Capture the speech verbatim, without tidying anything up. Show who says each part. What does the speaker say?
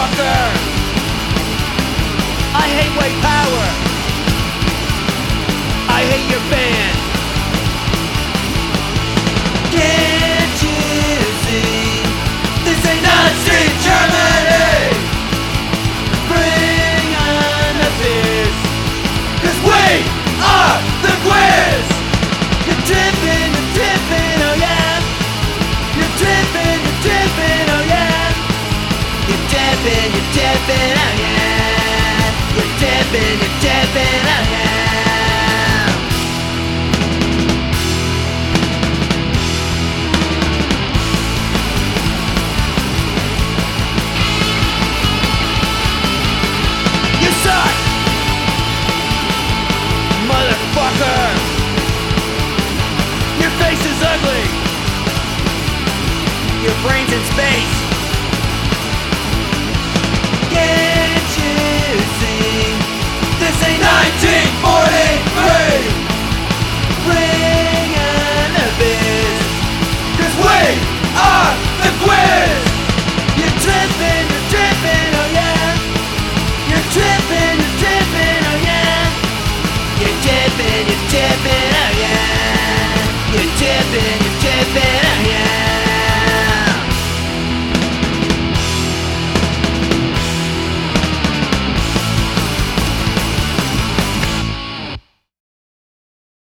Speaker 1: motherfucker. I hate white power. I hate your band. Can't you see? This ain't Nazi Germany. Bring on the beers, 'cause we are the quiz. You're tripping, you're tripping, oh yeah. You're tripping, you're tripping, oh yeah. You're tripping, you're tripping, oh yeah. You're tripping, you're tripping, oh yeah. You suck, motherfucker. Your face is ugly. Your brain's in space.